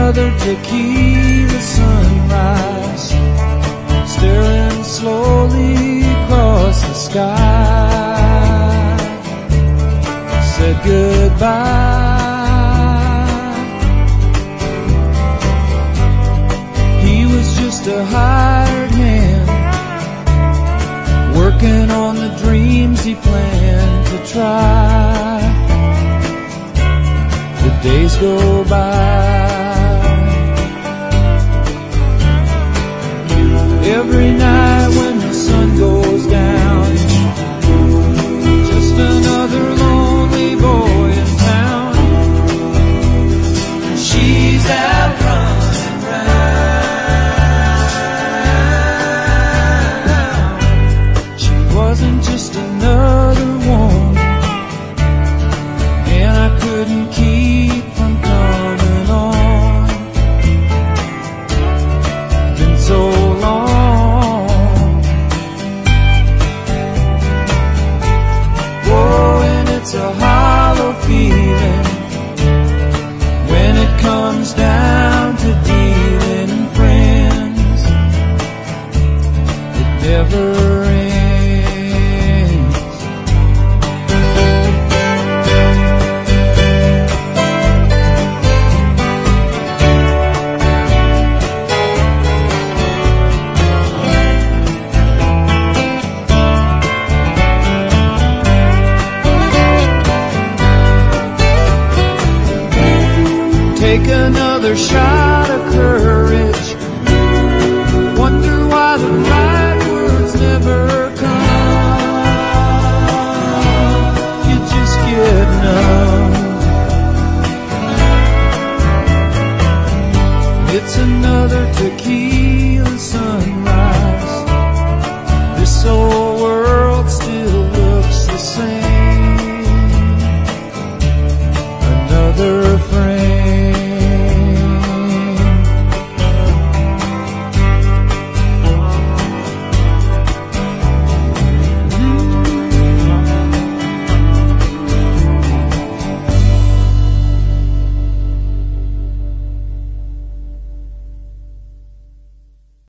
another tequila sunrise, staring slowly across the sky. Said goodbye. He was just a hired hand, working on the dreams he planned to try. The days go by. Every night when the sun goes down, just another lonely boy in town. She's out running round. She wasn't just another woman, and I couldn't keep from coming on. Been so long. It's a hollow feeling when it comes down to dealing in friends. It never ends. Take another shot of courage.